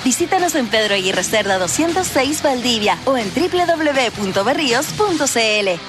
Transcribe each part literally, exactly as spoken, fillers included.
Visítanos en Pedro Aguirre Cerda doscientos seis Valdivia o en doble u doble u doble u punto berríos punto c l.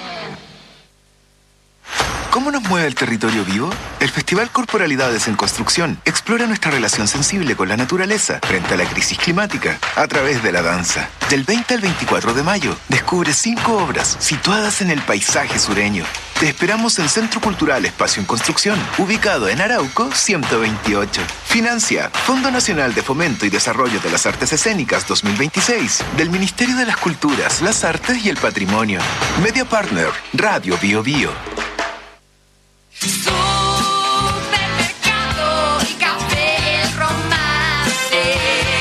¿Cómo nos mueve el territorio vivo? El Festival Corporalidades en Construcción explora nuestra relación sensible con la naturaleza frente a la crisis climática a través de la danza. Del veinte al veinticuatro de mayo, descubre cinco obras situadas en el paisaje sureño. Te esperamos en Centro Cultural Espacio en Construcción, ubicado en Arauco ciento veintiocho. Financia Fondo Nacional de Fomento y Desarrollo de las Artes Escénicas dos mil veintiséis del Ministerio de las Culturas, las Artes y el Patrimonio. Media Partner, Radio Bio Bio. Supermercado y Café El Romance.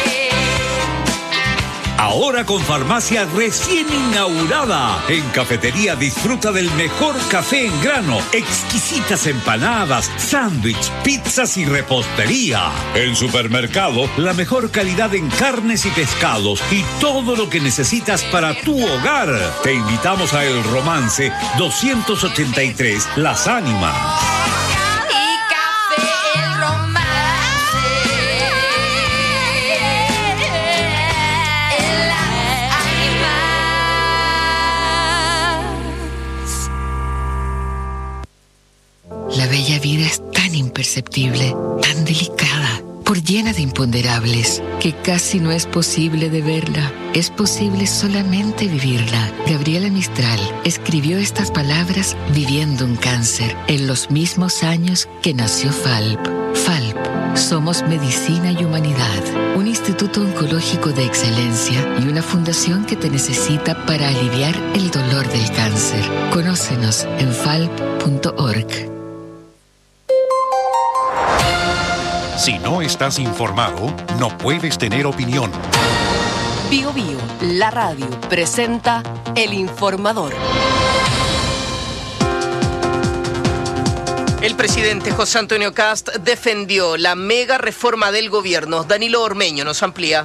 Ahora con farmacia recién inaugurada. En cafetería disfruta del mejor café en grano, exquisitas empanadas, sándwich, pizzas y repostería. En supermercado, la mejor calidad en carnes y pescados y todo lo que necesitas para tu hogar. Te invitamos a El Romance doscientos ochenta y tres Las Ánimas. La bella vida es tan imperceptible, tan delicada, por llena de imponderables, que casi no es posible de verla. Es posible solamente vivirla. Gabriela Mistral escribió estas palabras viviendo un cáncer, en los mismos años que nació Falp. Falp, somos medicina y humanidad, un instituto oncológico de excelencia y una fundación que te necesita para aliviar el dolor del cáncer. Conócenos en falp punto org. Si no estás informado, no puedes tener opinión. Bio Bio, la radio, presenta El Informador. El presidente José Antonio Kast defendió la mega reforma del gobierno. Danilo Ormeño nos amplía.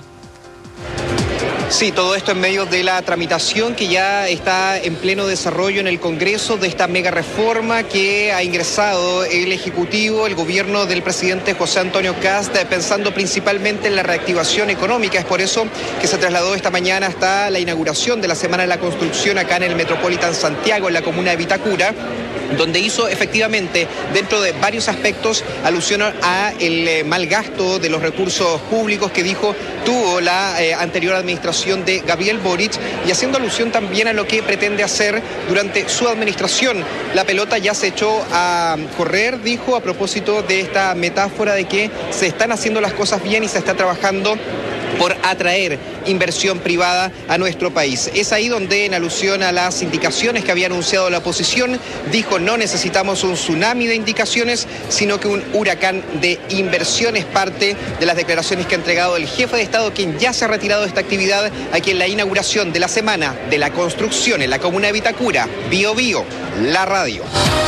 Sí, todo esto en medio de la tramitación que ya está en pleno desarrollo en el Congreso de esta mega reforma que ha ingresado el Ejecutivo, el gobierno del presidente José Antonio Kast, pensando principalmente en la reactivación económica. Es por eso que se trasladó esta mañana hasta la inauguración de la Semana de la Construcción acá en el Metropolitan Santiago, en la comuna de Vitacura, donde hizo efectivamente, dentro de varios aspectos, alusión a el eh, mal gasto de los recursos públicos que dijo tuvo la eh, anterior administración de Gabriel Boric, y haciendo alusión también a lo que pretende hacer durante su administración. La pelota ya se echó a correr, dijo, a propósito de esta metáfora de que se están haciendo las cosas bien y se está trabajando por atraer inversión privada a nuestro país. Es ahí donde, en alusión a las indicaciones que había anunciado la oposición, dijo: no necesitamos un tsunami de indicaciones, sino que un huracán de inversiones. Parte de las declaraciones que ha entregado el jefe de Estado, quien ya se ha retirado de esta actividad aquí en la inauguración de la Semana de la Construcción en la comuna de Vitacura. Bio Bio, la radio.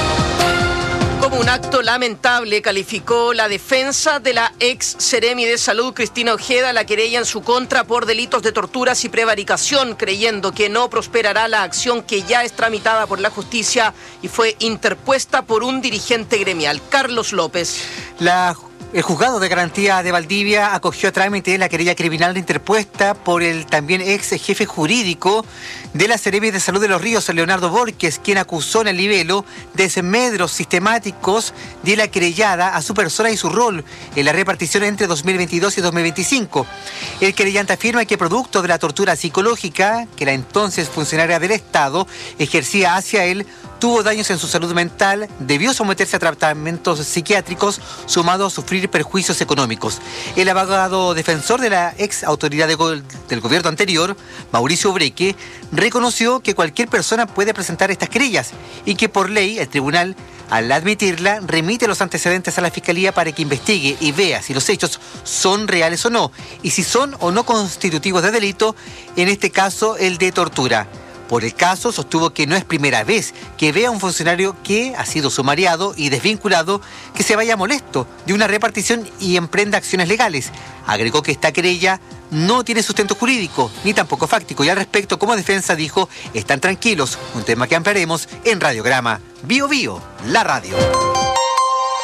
Como un acto lamentable calificó la defensa de la ex Seremi de Salud, Cristina Ojeda, la querella en su contra por delitos de torturas y prevaricación, creyendo que no prosperará la acción que ya es tramitada por la justicia y fue interpuesta por un dirigente gremial. Carlos López. La El juzgado de garantía de Valdivia acogió a trámite la querella criminal interpuesta por el también ex jefe jurídico de la Seremi de Salud de Los Ríos, Leonardo Borges, quien acusó en el libelo desmedros sistemáticos de la querellada a su persona y su rol en la repartición entre dos mil veintidós y dos mil veinticinco. El querellante afirma que producto de la tortura psicológica que la entonces funcionaria del Estado ejercía hacia él, tuvo daños en su salud mental, debió someterse a tratamientos psiquiátricos, sumado a sufrir perjuicios económicos. El abogado defensor de la ex autoridad de go- del gobierno anterior, Mauricio Breque, reconoció que cualquier persona puede presentar estas querellas y que por ley el tribunal, al admitirla, remite los antecedentes a la Fiscalía para que investigue y vea si los hechos son reales o no, y si son o no constitutivos de delito, en este caso el de tortura. Por el caso, sostuvo que no es primera vez que ve a un funcionario que ha sido sumariado y desvinculado que se vaya molesto de una repartición y emprenda acciones legales. Agregó que esta querella no tiene sustento jurídico ni tampoco fáctico, y al respecto, como defensa, dijo: están tranquilos, un tema que ampliaremos en Radiograma. Bio Bio, la radio.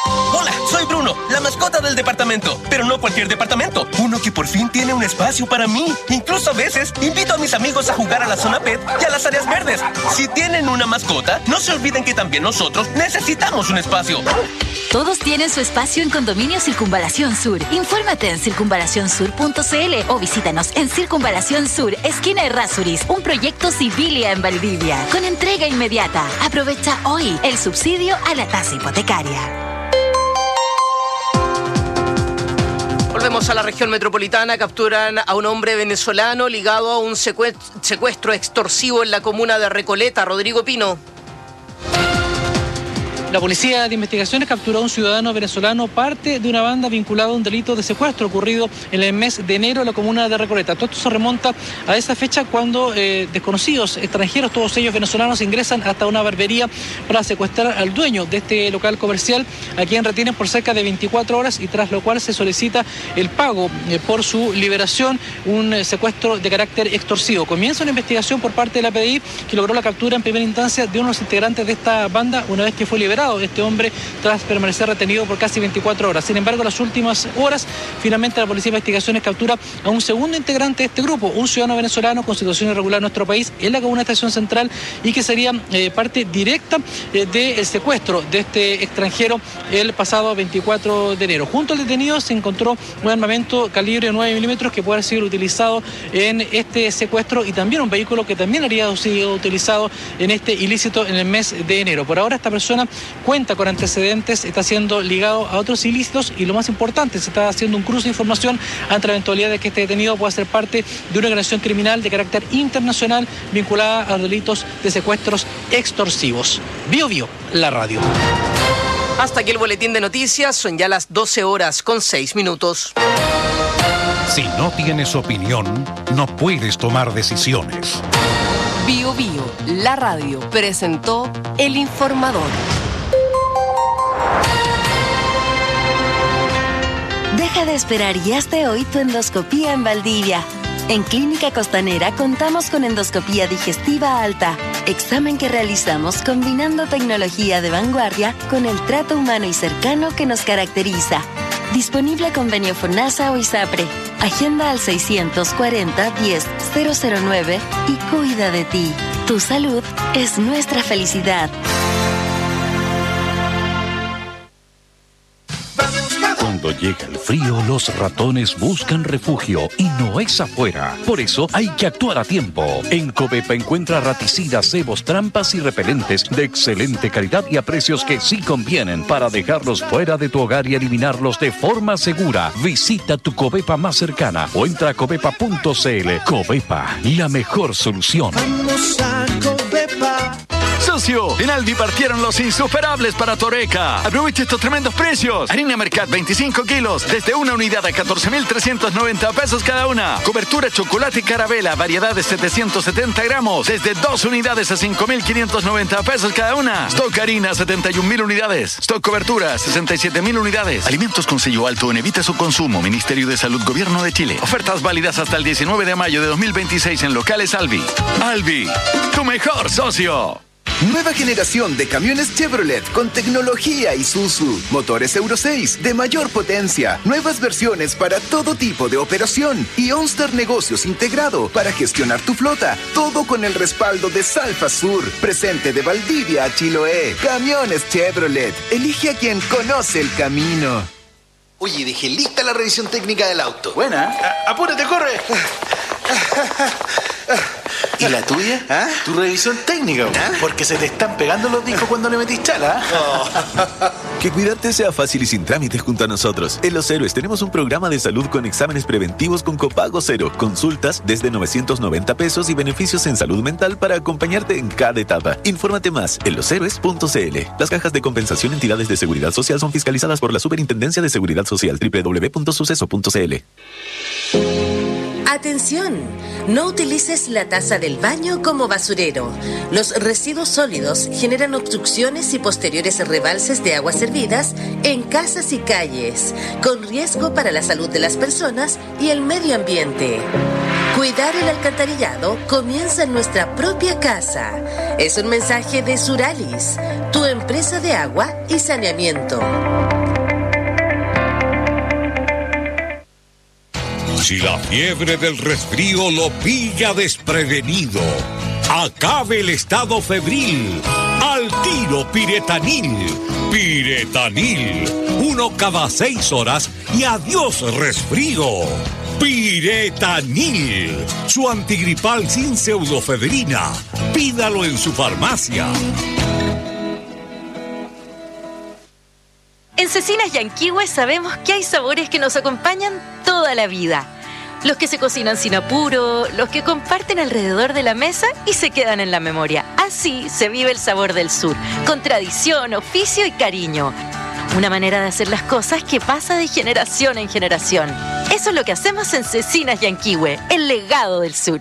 Hola, soy Bruno, la mascota del departamento. Pero no cualquier departamento. Uno que por fin tiene un espacio para mí. Incluso a veces invito a mis amigos a jugar a la zona pet y a las áreas verdes. Si tienen una mascota, no se olviden que también nosotros necesitamos un espacio. Todos tienen su espacio en Condominio Circunvalación Sur. Infórmate en circunvalación sur punto c l o visítanos en Circunvalación Sur, esquina Errázuriz, un proyecto Civilia en Valdivia, con entrega inmediata. Aprovecha hoy el subsidio a la tasa hipotecaria. Volvemos a la región metropolitana. Capturan a un hombre venezolano ligado a un secuestro extorsivo en la comuna de Recoleta. Rodrigo Pino. La Policía de Investigaciones capturó a un ciudadano venezolano, parte de una banda vinculada a un delito de secuestro ocurrido en el mes de enero en la comuna de Recoleta. Todo esto se remonta a esa fecha cuando eh, desconocidos extranjeros, todos ellos venezolanos, ingresan hasta una barbería para secuestrar al dueño de este local comercial, a quien retienen por cerca de veinticuatro horas y tras lo cual se solicita el pago eh, por su liberación, un eh, secuestro de carácter extorsivo. Comienza una investigación por parte de la P D I que logró la captura en primera instancia de uno de los integrantes de esta banda una vez que fue liberado este hombre tras permanecer retenido por casi veinticuatro horas. Sin embargo, en las últimas horas, finalmente la Policía de Investigaciones captura a un segundo integrante de este grupo, un ciudadano venezolano con situación irregular en nuestro país, en la comuna de Estación Central, y que sería eh, parte directa eh, del secuestro de este extranjero el pasado veinticuatro de enero. Junto al detenido se encontró un armamento calibre nueve milímetros que puede haber sido utilizado en este secuestro y también un vehículo que también habría sido utilizado en este ilícito en el mes de enero. Por ahora esta persona cuenta con antecedentes, está siendo ligado a otros ilícitos y lo más importante, se está haciendo un cruce de información ante la eventualidad de que este detenido pueda ser parte de una organización criminal de carácter internacional vinculada a delitos de secuestros extorsivos. Bio Bio, la radio. Hasta aquí el boletín de noticias, son ya las doce horas con seis minutos. Si no tienes opinión, no puedes tomar decisiones. Bio Bio, la radio, presentó El Informador. Deja de esperar y hazte hoy tu endoscopía en Valdivia. En Clínica Costanera contamos con endoscopía digestiva alta, examen que realizamos combinando tecnología de vanguardia con el trato humano y cercano que nos caracteriza. Disponible convenio FONASA o ISAPRE. Agenda al seiscientos cuarenta, diez, cero cero nueve y cuida de ti. Tu salud es nuestra felicidad. Cuando llega el frío, los ratones buscan refugio y no es afuera. Por eso hay que actuar a tiempo. En Covepa encuentra raticidas, cebos, trampas y repelentes de excelente calidad y a precios que sí convienen para dejarlos fuera de tu hogar y eliminarlos de forma segura. Visita tu Covepa más cercana o entra a covepa punto c l. Covepa, la mejor solución. Vamos a Covepa. Socio, en Aldi partieron los insuperables para Toreca. Aprovecha estos tremendos precios. Harina Mercat veinticinco kilos, desde una unidad a catorce mil trescientos noventa pesos cada una. Cobertura chocolate y carabela, variedad de setecientos setenta gramos, desde dos unidades a cinco mil quinientos noventa pesos cada una. Stock harina, setenta y un mil unidades. Stock cobertura, sesenta y siete mil unidades. Alimentos con sello alto en evita su consumo. Ministerio de Salud, Gobierno de Chile. Ofertas válidas hasta el diecinueve de mayo de dos mil veintiséis en locales Albi. Albi, tu mejor socio. Nueva generación de camiones Chevrolet con tecnología Isuzu. Motores Euro seis de mayor potencia. Nuevas versiones para todo tipo de operación. Y OnStar Negocios integrado para gestionar tu flota. Todo con el respaldo de Salfa Sur. Presente de Valdivia a Chiloé. Camiones Chevrolet. Elige a quien conoce el camino. Oye, dejé lista la revisión técnica del auto. Buena. ¡Apúrate, corre! ¿Y la tuya? ¿Ah? Tu revisión técnica, ¿ah? Porque se te están pegando los discos cuando le metís chala. Oh. Que cuidarte sea fácil y sin trámites junto a nosotros. En Los Héroes tenemos un programa de salud con exámenes preventivos con copago cero, consultas desde novecientos noventa pesos y beneficios en salud mental para acompañarte en cada etapa. Infórmate más en los héroes punto c l. Las cajas de compensación entidades de seguridad social son fiscalizadas por la Superintendencia de Seguridad Social. doble u doble u doble u punto suceso punto c l. Atención, no utilices la taza del baño como basurero. Los residuos sólidos generan obstrucciones y posteriores rebalses de aguas servidas en casas y calles, con riesgo para la salud de las personas y el medio ambiente. Cuidar el alcantarillado comienza en nuestra propia casa. Es un mensaje de Suralis, tu empresa de agua y saneamiento. Si la fiebre del resfrío lo pilla desprevenido, acabe el estado febril. Al tiro Piretanil. Piretanil. Uno cada seis horas y adiós resfrío. Piretanil. Su antigripal sin pseudofedrina. Pídalo en su farmacia. En Cecinas Yanquihue sabemos que hay sabores que nos acompañan toda la vida. Los que se cocinan sin apuro, los que comparten alrededor de la mesa y se quedan en la memoria. Así se vive el sabor del sur, con tradición, oficio y cariño. Una manera de hacer las cosas que pasa de generación en generación. Eso es lo que hacemos en Cecinas Yanquihue, el legado del sur.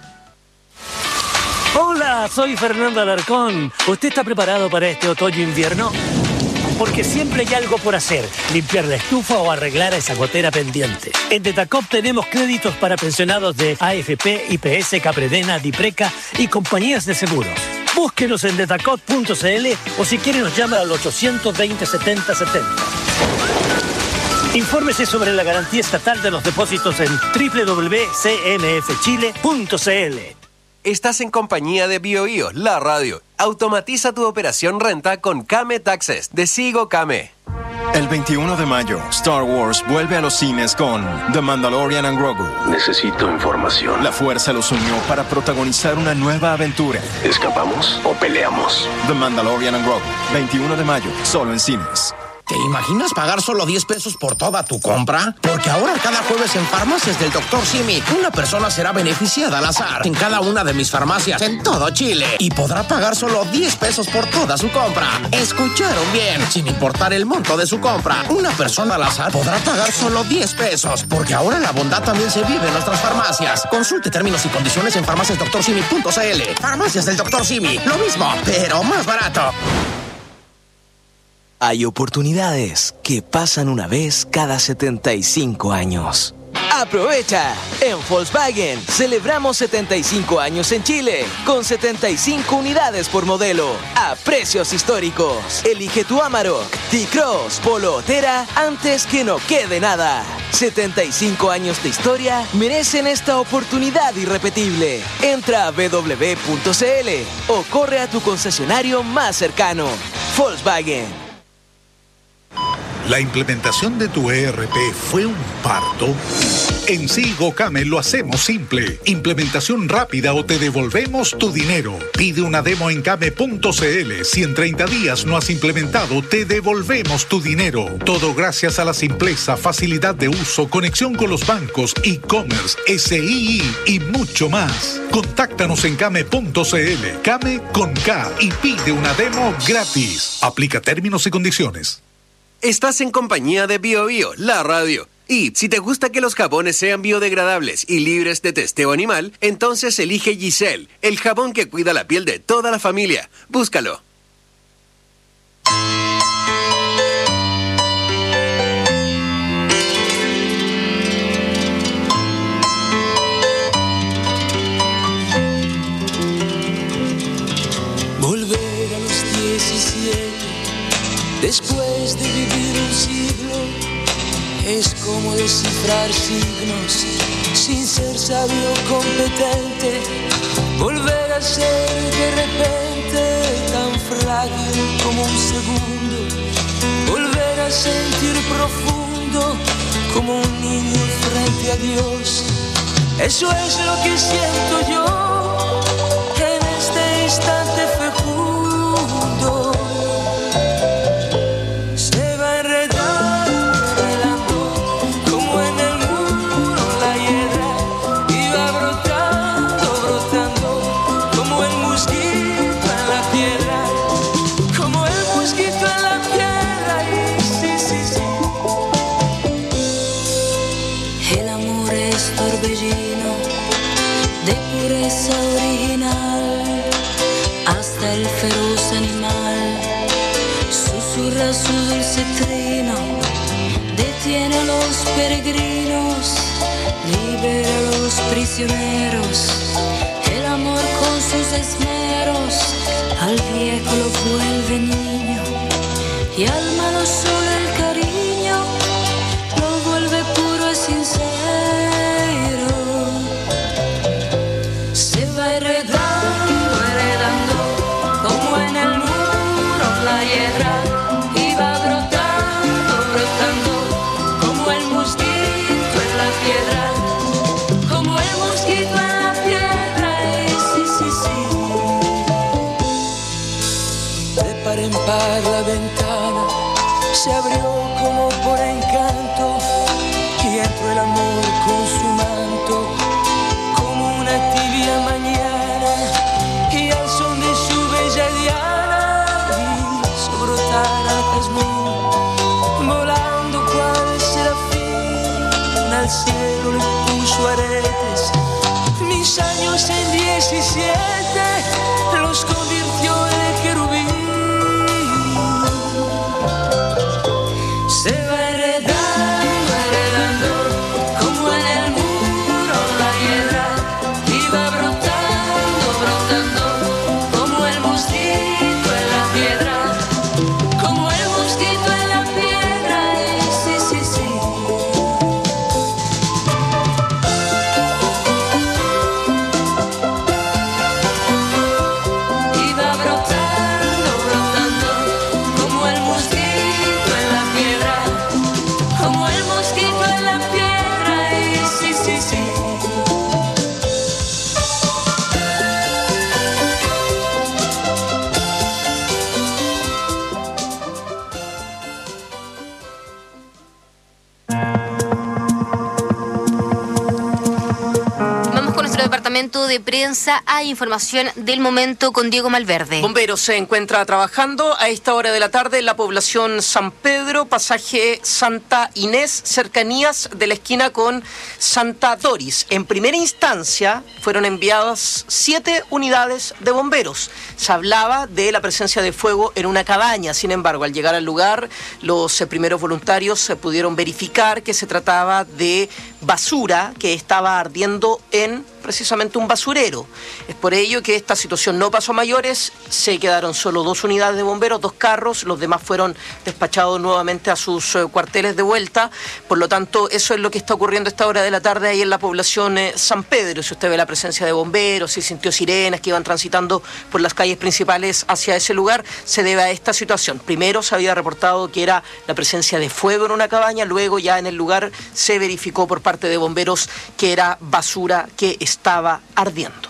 Hola, soy Fernando Alarcón. ¿Usted está preparado para este otoño-invierno? Porque siempre hay algo por hacer, limpiar la estufa o arreglar esa gotera pendiente. En Detacop tenemos créditos para pensionados de A F P, I P S, Capredena, Dipreca y compañías de seguros. Búsquenos en detacop punto c l o si quiere nos llama al ochocientos veinte, setenta setenta. Infórmese sobre la garantía estatal de los depósitos en doble u doble u doble u punto c m f chile punto c l. Estás en compañía de BioBio, la radio. Automatiza tu operación renta con Kame Taxes de Sigo Kame. El veintiuno de mayo, Star Wars vuelve a los cines con The Mandalorian and Grogu. Necesito información. La fuerza los unió para protagonizar una nueva aventura. ¿Escapamos o peleamos? The Mandalorian and Grogu, veintiuno de mayo, solo en cines. ¿Te imaginas pagar solo diez pesos por toda tu compra? Porque ahora cada jueves en Farmacias del doctor Simi, una persona será beneficiada al azar en cada una de mis farmacias en todo Chile y podrá pagar solo diez pesos por toda su compra. ¿Escucharon bien? Sin importar el monto de su compra, una persona al azar podrá pagar solo diez pesos, porque ahora la bondad también se vive en nuestras farmacias. Consulte términos y condiciones en farmacias doctor simi punto c l. Farmacias del doctor Simi, lo mismo, pero más barato. Hay oportunidades que pasan una vez cada setenta y cinco años. ¡Aprovecha! En Volkswagen celebramos setenta y cinco años en Chile, con setenta y cinco unidades por modelo, a precios históricos. Elige tu Amarok, T-Cross, Polo o Tera antes que no quede nada. setenta y cinco años de historia merecen esta oportunidad irrepetible. Entra a doble u doble u doble u punto c l o corre a tu concesionario más cercano. Volkswagen. ¿La implementación de tu E R P fue un parto? En Sigo Kame lo hacemos simple. Implementación rápida o te devolvemos tu dinero. Pide una demo en kame punto c l. Si en treinta días no has implementado, te devolvemos tu dinero. Todo gracias a la simpleza, facilidad de uso, conexión con los bancos, e-commerce, S I I y mucho más. Contáctanos en kame punto c l. Kame con K y pide una demo gratis. Aplica términos y condiciones. Estás en compañía de BioBio, la radio. Y si te gusta que los jabones sean biodegradables y libres de testeo animal, entonces elige Giselle, el jabón que cuida la piel de toda la familia. Búscalo. Volver a los diecisiete. Después de vivir un siglo, es como descifrar signos sin ser sabio o competente. Volver a ser de repente tan frágil como un segundo. Volver a sentir profundo como un niño frente a Dios. Eso es lo que siento yo en este instante fecundo. Original, hasta el feroz animal susurra su dulce trino, detiene a los peregrinos, libera a los prisioneros, el amor con sus esmeros, al viejo lo vuelve niño, y al malo solo el cariño, lo vuelve puro y sincero. cerrar la ventana, se abrió como por encanto y entró el amor con su manto, como una tibia mañana, y al son de su bella diana hizo brotar al jazmín, volando cual serafín, al cielo le puso aretes, mis años en diecisiete los convirtió en querubín. Se va heredando, heredando, como en el muro la hiedra, y va brotando, brotando, como el mosquito en la piedra, como el mosquito en la piedra, eh, sí, sí, sí. Y va brotando, brotando, como el mosquito en la piedra, como el mosquito en la piedra, eh, sí, sí, sí. Vamos con nuestro departamento de prensa a información del momento con Diego Malverde. Bomberos se encuentra trabajando a esta hora de la tarde en la población San Pedro, pasaje Santa Inés, cercanías de la esquina con Santa Doris. En primera instancia fueron enviadas siete unidades de bomberos. Se hablaba de la presencia de fuego en una cabaña. Sin embargo, al llegar al lugar, los eh, primeros voluntarios eh, pudieron verificar que se trataba de basura que estaba ardiendo en precisamente un basurero. Es por ello que esta situación no pasó a mayores, se quedaron solo dos unidades de bomberos, dos carros, los demás fueron despachados nuevamente a sus eh, cuarteles de vuelta. Por lo tanto, eso es lo que está ocurriendo a esta hora de la tarde ahí en la población eh, San Pedro. Si usted ve la presencia de bomberos, si sintió sirenas que iban transitando por las calles principales hacia ese lugar, se debe a esta situación. Primero se había reportado que era la presencia de fuego en una cabaña, luego ya en el lugar se verificó por parte de bomberos que era basura que estaba ardiendo.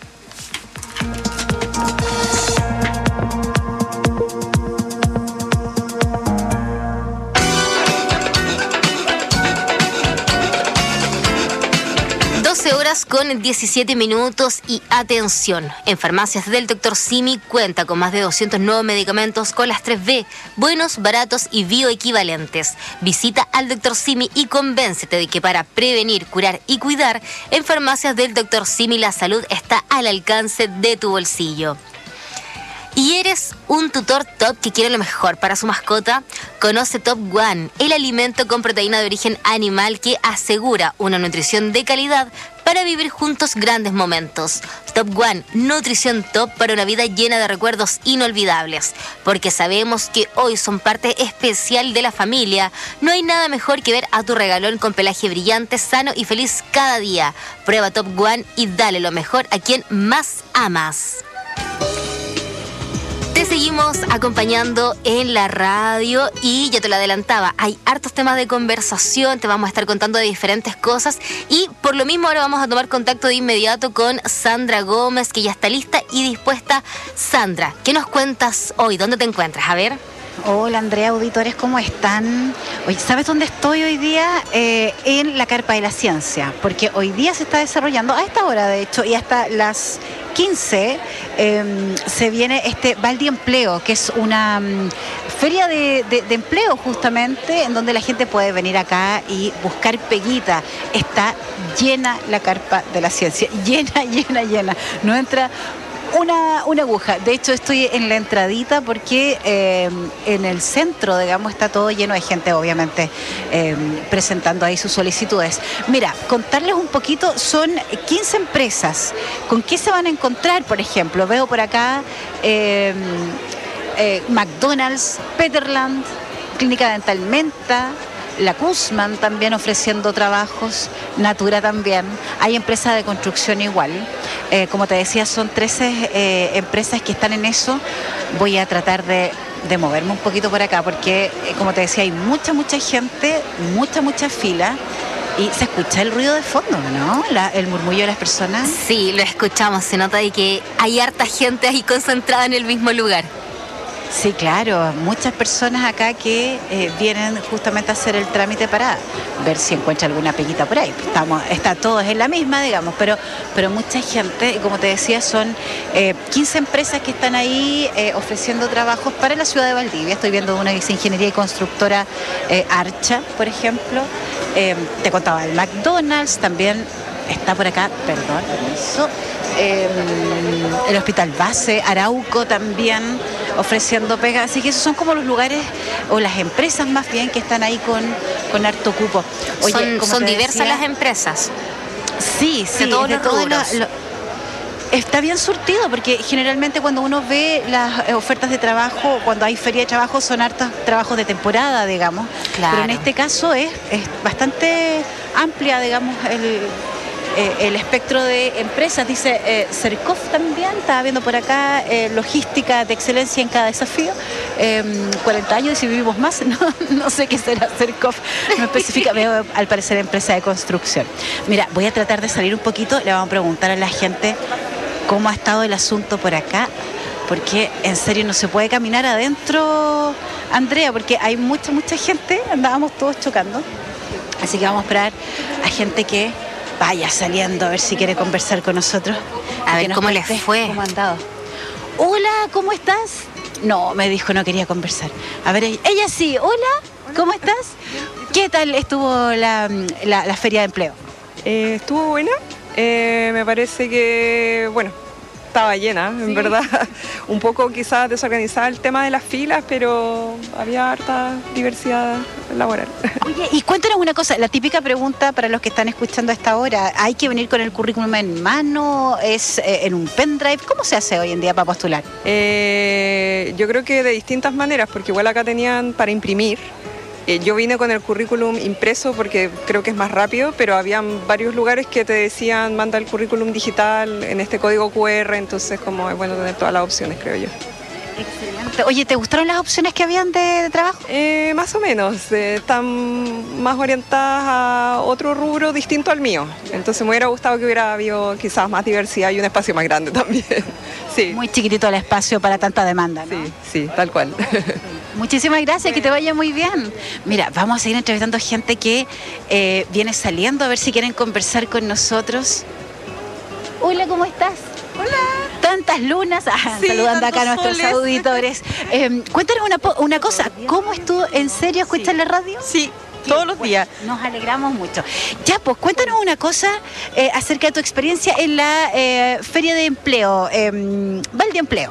doce horas con diecisiete minutos y atención, en farmacias del doctor Simi cuenta con más de doscientos nuevos medicamentos con las tres B, buenos, baratos y bioequivalentes. Visita al doctor Simi y convéncete de que para prevenir, curar y cuidar, en farmacias del doctor Simi la salud está al alcance de tu bolsillo. ¿Y eres un tutor top que quiere lo mejor para su mascota? Conoce Top One, el alimento con proteína de origen animal que asegura una nutrición de calidad para vivir juntos grandes momentos. Top One, nutrición top para una vida llena de recuerdos inolvidables. Porque sabemos que hoy son parte especial de la familia. No hay nada mejor que ver a tu regalón con pelaje brillante, sano y feliz cada día. Prueba Top One y dale lo mejor a quien más amas. Te seguimos acompañando en la radio y ya te lo adelantaba, hay hartos temas de conversación, te vamos a estar contando de diferentes cosas y por lo mismo ahora vamos a tomar contacto de inmediato con Sandra Gómez, que ya está lista y dispuesta. Sandra, ¿qué nos cuentas hoy? ¿Dónde te encuentras? A ver. Hola Andrea, auditores, ¿cómo están? Oye, ¿sabes dónde estoy hoy día? Eh, en la Carpa de la Ciencia, porque hoy día se está desarrollando, a esta hora de hecho, y hasta las quince, eh, se viene este Valdi Empleo, que es una um, feria de, de, de empleo justamente, en donde la gente puede venir acá y buscar peguita. Está llena la Carpa de la Ciencia, llena, llena, llena. No entra Una, una aguja. De hecho, estoy en la entradita porque eh, en el centro, digamos, está todo lleno de gente, obviamente, eh, presentando ahí sus solicitudes. Mira, contarles un poquito, son quince empresas. ¿Con qué se van a encontrar, por ejemplo? Veo por acá eh, eh, McDonald's, Peterland, Clínica Dental Menta, la Kuzman también ofreciendo trabajos, Natura también, hay empresas de construcción igual. Eh, como te decía, son trece eh, empresas que están en eso. Voy a tratar de, de moverme un poquito por acá porque, eh, como te decía, hay mucha, mucha gente, mucha, mucha fila. Y se escucha el ruido de fondo, ¿no? La, el murmullo de las personas. Sí, lo escuchamos, se nota de que hay harta gente ahí concentrada en el mismo lugar. Sí, claro, muchas personas acá que eh, vienen justamente a hacer el trámite para ver si encuentra alguna peguita por ahí. Estamos, está todos en la misma, digamos, pero, pero mucha gente, y como te decía, son eh, quince empresas que están ahí eh, ofreciendo trabajos para la ciudad de Valdivia. Estoy viendo una que es ingeniería y constructora eh, Archa, por ejemplo. Eh, te contaba el McDonald's, también está por acá, perdón, permiso. Eh, el Hospital Base, Arauco también ofreciendo pega, así que esos son como los lugares o las empresas más bien que están ahí con, con harto cupo. Oye, son son diversas decía, las empresas. Sí, sí, de todos de los todo rubros. lo, lo, está bien surtido porque generalmente cuando uno ve las ofertas de trabajo, cuando hay feria de trabajo, son hartos trabajos de temporada, digamos. Claro. Pero en este caso es, es bastante amplia, digamos, el Eh, el espectro de empresas. Dice eh, Cercof también, estaba viendo por acá, eh, logística de excelencia en cada desafío, eh, cuarenta años y si vivimos más, no, no sé qué será Cercof, no especifica, veo al parecer empresa de construcción. Mira, voy a tratar de salir un poquito, le vamos a preguntar a la gente cómo ha estado el asunto por acá, porque en serio no se puede caminar adentro, Andrea, porque hay mucha, mucha gente, andábamos todos chocando, así que vamos a esperar a gente que vaya saliendo a ver si quiere conversar con nosotros. A ver cómo les fue. ¿Cómo han dado? Hola, ¿cómo estás? No, me dijo no quería conversar. A ver, ella, ella sí. Hola, ¿cómo estás? ¿Qué tal estuvo la, la, la feria de empleo? Eh, estuvo buena. Eh, me parece que, bueno, estaba llena, en sí. verdad. Un poco quizás desorganizada el tema de las filas, pero había harta diversidad laboral. Oye, y cuéntanos una cosa, la típica pregunta para los que están escuchando a esta hora, ¿hay que venir con el currículum en mano? ¿Es eh, en un pendrive? ¿Cómo se hace hoy en día para postular? Eh, yo creo que de distintas maneras, porque igual acá tenían para imprimir. Eh, yo vine con el currículum impreso porque creo que es más rápido, pero habían varios lugares que te decían manda el currículum digital en este código cu erre, entonces como es bueno tener todas las opciones, creo yo. Excelente. Oye, ¿te gustaron las opciones que habían de, de trabajo? Eh, más o menos, eh, están más orientadas a otro rubro distinto al mío, entonces me hubiera gustado que hubiera habido quizás más diversidad y un espacio más grande también. Sí. Muy chiquitito el espacio para tanta demanda, ¿no? Sí, sí, tal cual. Muchísimas gracias, que te vaya muy bien. Mira, vamos a seguir entrevistando gente que eh, viene saliendo a ver si quieren conversar con nosotros. Hola, ¿cómo estás? Hola. Tantas lunas, ah, sí, saludando acá a nuestros soles. auditores. Eh, cuéntanos una, una cosa, ¿cómo estuvo? ¿En serio escuchas sí. la radio? Sí. Todos los días. Nos alegramos mucho. Ya, pues cuéntanos una cosa eh, acerca de tu experiencia en la eh, Feria de Empleo, eh, Valdi Empleo.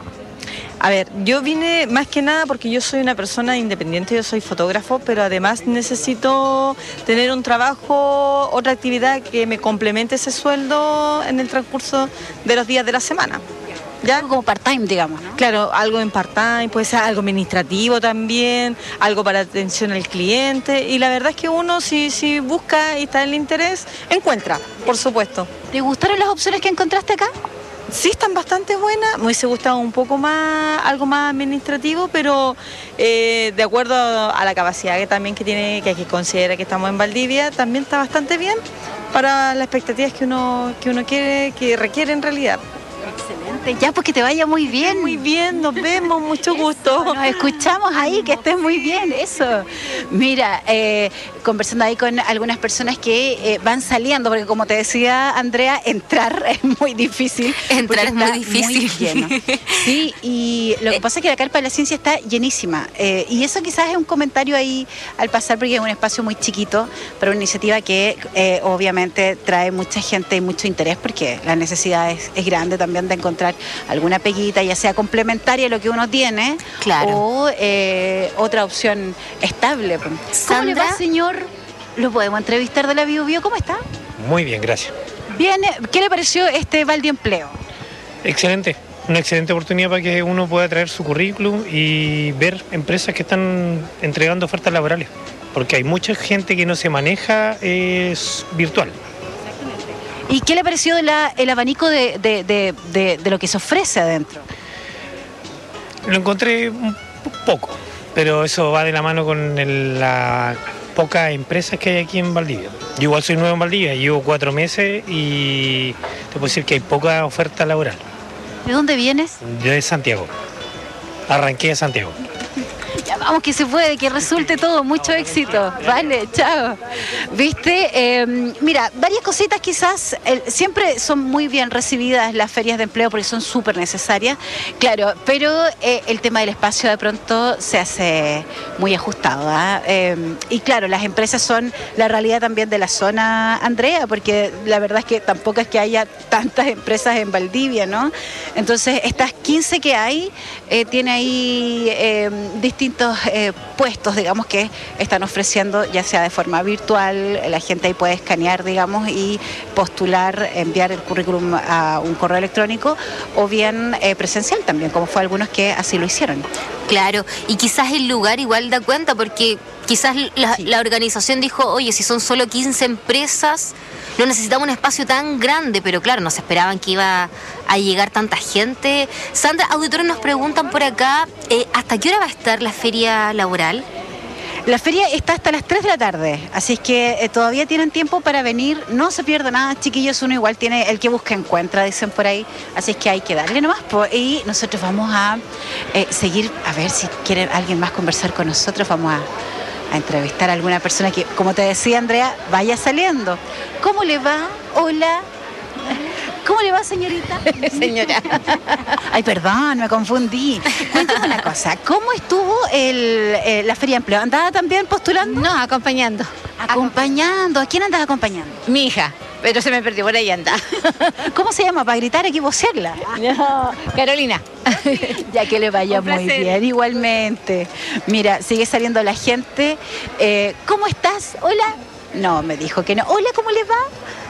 A ver, yo vine más que nada porque yo soy una persona independiente, yo soy fotógrafo, pero además necesito tener un trabajo, otra actividad que me complemente ese sueldo en el transcurso de los días de la semana. ¿Ya? Algo como part-time, digamos, ¿no? Claro, algo en part-time, puede ser algo administrativo también, algo para atención al cliente. Y la verdad es que uno, si, si busca y está en el interés, encuentra, por supuesto. ¿Te gustaron las opciones que encontraste acá? Sí, están bastante buenas. Me hubiese gustado un poco más, algo más administrativo, pero eh, de acuerdo a la capacidad que también que tiene, que hay que considerar que estamos en Valdivia, también está bastante bien para las expectativas que uno, que uno quiere, que requiere en realidad. Excelente, ya pues que te vaya muy bien. Muy bien, nos vemos, mucho gusto. Eso, nos escuchamos ahí, que estés muy bien, eso. Mira, eh, conversando ahí con algunas personas que eh, van saliendo, porque como te decía Andrea, entrar es muy difícil. Entrar es muy difícil. Muy lleno. Sí, y lo que pasa es que la Carpa de la Ciencia está llenísima. Eh, y eso quizás es un comentario ahí al pasar, porque es un espacio muy chiquito, pero una iniciativa que eh, obviamente trae mucha gente y mucho interés, porque la necesidad es, es grande también de encontrar alguna peguita, ya sea complementaria a lo que uno tiene, claro. o eh, otra opción estable. ¿Cómo le va, señor? ¿Lo podemos entrevistar de la Bio Bio? ¿Cómo está? Muy bien, gracias. Bien, ¿qué le pareció este Valdi Empleo? Excelente, una excelente oportunidad para que uno pueda traer su currículum y ver empresas que están entregando ofertas laborales, porque hay mucha gente que no se maneja es virtual. ¿Y qué le pareció la, el abanico de, de, de, de, de lo que se ofrece adentro? Lo encontré un poco, pero eso va de la mano con el, la pocas empresas que hay aquí en Valdivia. Yo igual soy nuevo en Valdivia, llevo cuatro meses y te puedo decir que hay poca oferta laboral. ¿De dónde vienes? Yo de Santiago. arranqué a Santiago. Ya vamos, que se puede, que resulte todo, mucho éxito. Vale, chao. Viste, eh, mira, varias cositas quizás, eh, siempre son muy bien recibidas las ferias de empleo porque son súper necesarias, claro, pero eh, el tema del espacio de pronto se hace muy ajustado. ¿eh? Eh, y claro, las empresas son la realidad también de la zona, Andrea, porque la verdad es que tampoco es que haya tantas empresas en Valdivia, ¿no? Entonces, estas quince que hay, eh, tiene ahí eh, distintos Eh, puestos, digamos, que están ofreciendo, ya sea de forma virtual, la gente ahí puede escanear, digamos, y postular, enviar el currículum a un correo electrónico, o bien eh, presencial también, como fue algunos que así lo hicieron. Claro, y quizás el lugar igual da cuenta, porque quizás la, sí. la organización dijo, oye, si son solo quince empresas, no necesitamos un espacio tan grande, pero claro, no se esperaban que iba a llegar tanta gente. Sandra, auditores nos preguntan por acá, eh, ¿hasta qué hora va a estar la feria laboral? La feria está hasta las tres de la tarde, así es que eh, todavía tienen tiempo para venir, no se pierda nada, chiquillos, uno igual tiene, el que busca encuentra, dicen por ahí, así es que hay que darle nomás, po, y nosotros vamos a eh, seguir, a ver si quiere alguien más conversar con nosotros, vamos a... a entrevistar a alguna persona que, como te decía, Andrea, vaya saliendo. ¿Cómo le va? Hola. ¿Cómo le va, señorita? Señora. Ay, perdón, me confundí. Cuéntame una cosa, ¿cómo estuvo el, eh, la feria de empleo? ¿Andaba también postulando? No, acompañando. ¿Acompañando? ¿A quién andas acompañando? Mi hija, pero se me perdió, por ahí anda. ¿Cómo se llama? Para gritar aquí, vocearla. No, Carolina. Ya que le vaya muy bien, igualmente. Mira, sigue saliendo la gente. Eh, ¿Cómo estás? Hola. No, me dijo que no. Hola, ¿cómo le va?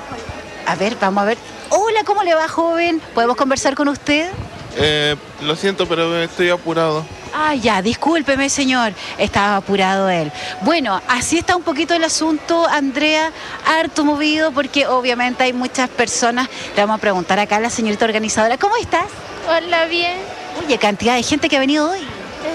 A ver, vamos a ver. Hola, ¿cómo le va, joven? ¿Podemos conversar con usted? Eh, lo siento, pero estoy apurado. Ah, ya, discúlpeme, señor. Estaba apurado él. Bueno, así está un poquito el asunto, Andrea. Harto movido porque obviamente hay muchas personas. Le vamos a preguntar acá a la señorita organizadora. ¿Cómo estás? Hola, bien. Oye, cantidad de gente que ha venido hoy.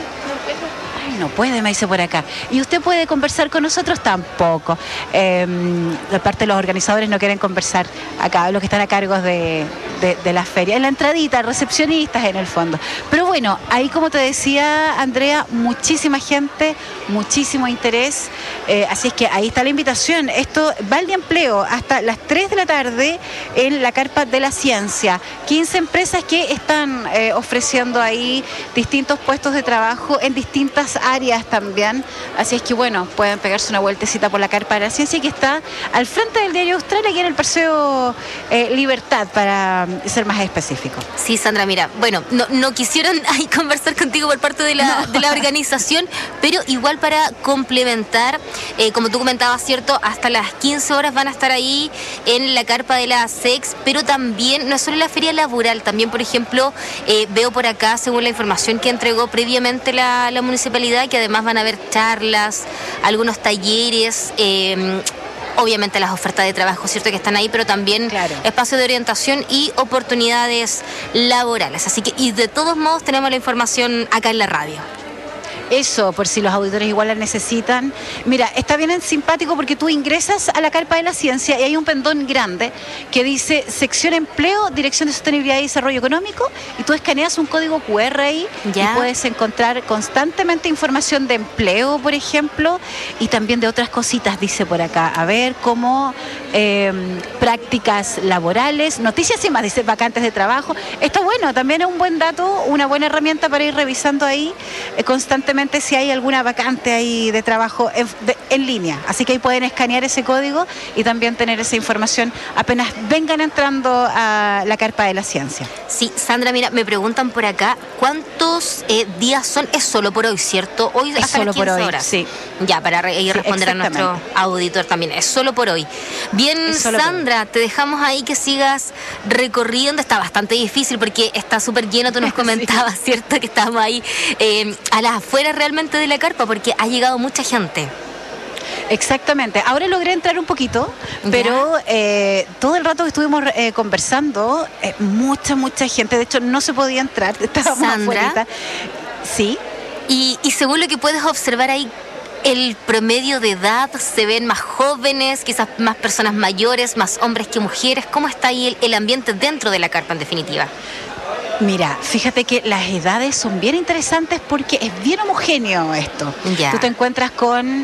Ay, no puede, me dice por acá. ¿Y usted puede conversar con nosotros? Tampoco. Eh, de parte de los organizadores no quieren conversar acá, los que están a cargo de, de, de la feria. En la entradita, recepcionistas en el fondo. Pero bueno, ahí como te decía, Andrea, muchísima gente, muchísimo interés. Eh, así es que ahí está la invitación. Esto, Valde Empleo, hasta las tres de la tarde en la Carpa de la Ciencia. quince empresas que están eh, ofreciendo ahí distintos puestos de trabajo en distintas áreas también, así es que bueno, pueden pegarse una vueltecita por la Carpa de la Ciencia, que está al frente del Diario Austral, aquí en el Paseo eh, Libertad, para ser más específico. Sí, Sandra, mira, bueno, no, no quisieron ahí conversar contigo por parte de la, no. de la organización, pero igual para complementar, eh, como tú comentabas, ¿cierto? Hasta las quince horas van a estar ahí en la Carpa de la S E X, pero también, no es solo la feria laboral, también, por ejemplo, eh, veo por acá, según la información que entregó previamente la, la municipalidad, que además van a haber charlas, algunos talleres, eh, obviamente las ofertas de trabajo, ¿cierto?, que están ahí, pero también claro. espacio de orientación y oportunidades laborales. Así que, y de todos modos tenemos la información acá en la radio. Eso, por si los auditores igual la necesitan. Mira, está bien simpático porque tú ingresas a la Carpa de la Ciencia y hay un pendón grande que dice Sección Empleo, Dirección de Sostenibilidad y Desarrollo Económico, y tú escaneas un código cu erre ahí ¿Ya? y puedes encontrar constantemente información de empleo, por ejemplo, y también de otras cositas, dice por acá. A ver, como eh, prácticas laborales, noticias y más, dice vacantes de trabajo. Está bueno, también es un buen dato, una buena herramienta para ir revisando ahí eh, constantemente si hay alguna vacante ahí de trabajo en, de, en línea. Así que ahí pueden escanear ese código y también tener esa información apenas vengan entrando a la Carpa de la Ciencia. Sí, Sandra, mira, me preguntan por acá, ¿cuántos eh, días son? Es solo por hoy, ¿cierto? Hoy es hasta solo las quince por hoy, horas. Sí. Ya, para re sí, responder a nuestro auditor también. Es solo por hoy. Bien, Sandra, te dejamos ahí que sigas recorriendo. Está bastante difícil porque está súper lleno. Tú nos comentabas, sí. ¿cierto? Que estábamos ahí eh, a las afueras realmente de la carpa porque ha llegado mucha gente. Exactamente. Ahora logré entrar un poquito, pero eh, todo el rato que estuvimos eh, conversando, eh, mucha, mucha gente. De hecho, no se podía entrar. Estábamos afuera. Sí. Y, y según lo que puedes observar ahí, el promedio de edad, se ven más jóvenes, quizás más personas mayores, más hombres que mujeres. ¿Cómo está ahí el, el ambiente dentro de la carpa, en definitiva? Mira, fíjate que las edades son bien interesantes porque es bien homogéneo esto. Ya. Tú te encuentras con,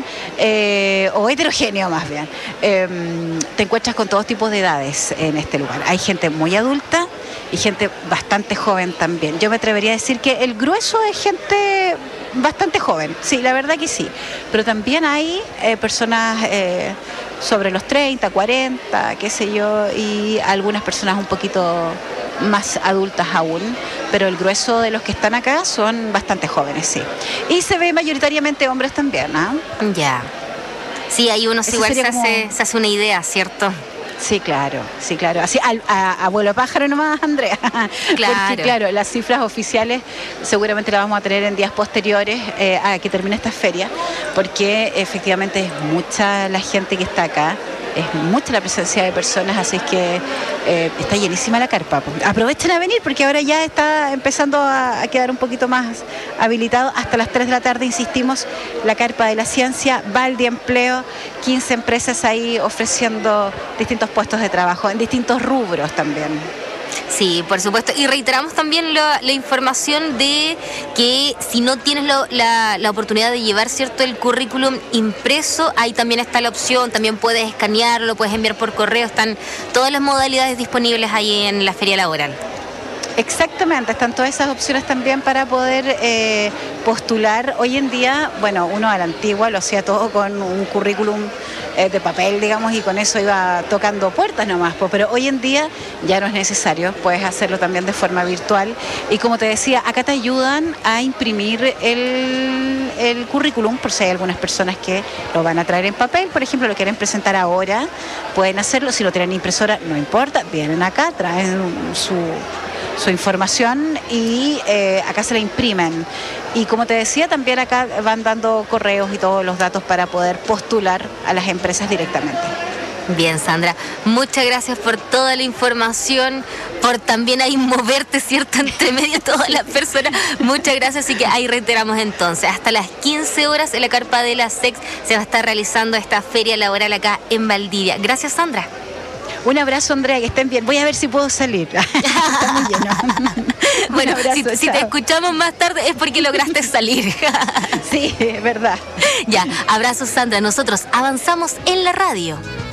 eh, o heterogéneo más bien, eh, te encuentras con todos tipos de edades en este lugar. Hay gente muy adulta y gente bastante joven también. Yo me atrevería a decir que el grueso es gente bastante joven, sí, la verdad que sí. Pero también hay eh, personas eh, sobre los treinta, cuarenta, qué sé yo, y algunas personas un poquito más adultas aún, pero el grueso de los que están acá son bastante jóvenes, sí. Y se ve mayoritariamente hombres también, ¿ah? Ya. Sí, ahí uno Ese igual se sería como- hace, se hace una idea, ¿cierto? Sí, claro, sí, claro. Así, al, a, abuelo pájaro nomás, Andrea. Claro. Porque, claro, las cifras oficiales seguramente las vamos a tener en días posteriores eh, a que termine esta feria, porque efectivamente es mucha la gente que está acá, es mucha la presencia de personas, así es que eh, está llenísima la carpa. Aprovechen a venir porque ahora ya está empezando a, a quedar un poquito más habilitado. Hasta las tres de la tarde, insistimos, la carpa de la ciencia, Valdi Empleo, quince empresas ahí ofreciendo distintos puestos de trabajo en distintos rubros también. Sí, por supuesto. Y reiteramos también la, la información de que si no tienes lo- la, la oportunidad de llevar, ¿cierto?, el currículum impreso, ahí también está la opción, también puedes escanearlo, puedes enviar por correo, están todas las modalidades disponibles ahí en la feria laboral. Exactamente, están todas esas opciones también para poder eh, postular. Hoy en día, bueno, uno a la antigua lo hacía todo con un currículum eh, de papel, digamos, y con eso iba tocando puertas nomás, po, pero hoy en día ya no es necesario, puedes hacerlo también de forma virtual. Y como te decía, acá te ayudan a imprimir el, el currículum, por si hay algunas personas que lo van a traer en papel, por ejemplo, lo quieren presentar ahora, pueden hacerlo. Si lo tienen impresora, no importa, vienen acá, traen su... su información y eh, acá se la imprimen. Y como te decía, también acá van dando correos y todos los datos para poder postular a las empresas directamente. Bien, Sandra, muchas gracias por toda la información, por también ahí moverte, ¿cierto?, entre medio de todas las personas. Muchas gracias, así que ahí reiteramos entonces. Hasta las quince horas en la carpa de la S E C se va a estar realizando esta feria laboral acá en Valdivia. Gracias, Sandra. Un abrazo, Andrea, que estén bien. Voy a ver si puedo salir. Está muy lleno. Bueno, Un abrazo, si, si te chao. escuchamos más tarde es porque lograste salir. Sí, es verdad. Ya, abrazos, Sandra. Nosotros avanzamos en la radio.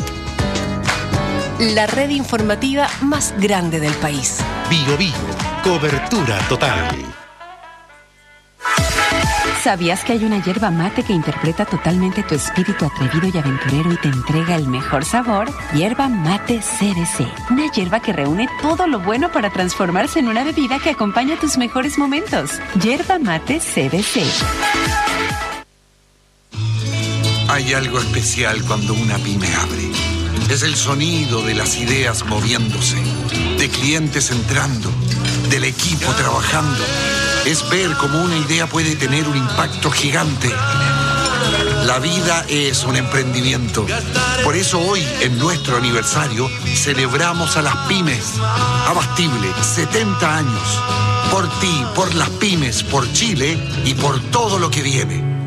La red informativa más grande del país. Bio Bio, cobertura total. ¿Sabías que hay una hierba mate que interpreta totalmente tu espíritu atrevido y aventurero y te entrega el mejor sabor? Hierba mate C B C. Una hierba que reúne todo lo bueno para transformarse en una bebida que acompaña tus mejores momentos. Hierba mate C B C. Hay algo especial cuando una pyme abre. Es el sonido de las ideas moviéndose, de clientes entrando, del equipo trabajando. Es ver cómo una idea puede tener un impacto gigante. La vida es un emprendimiento. Por eso hoy, en nuestro aniversario, celebramos a las pymes. Abastible, setenta años. Por ti, por las pymes, por Chile y por todo lo que viene.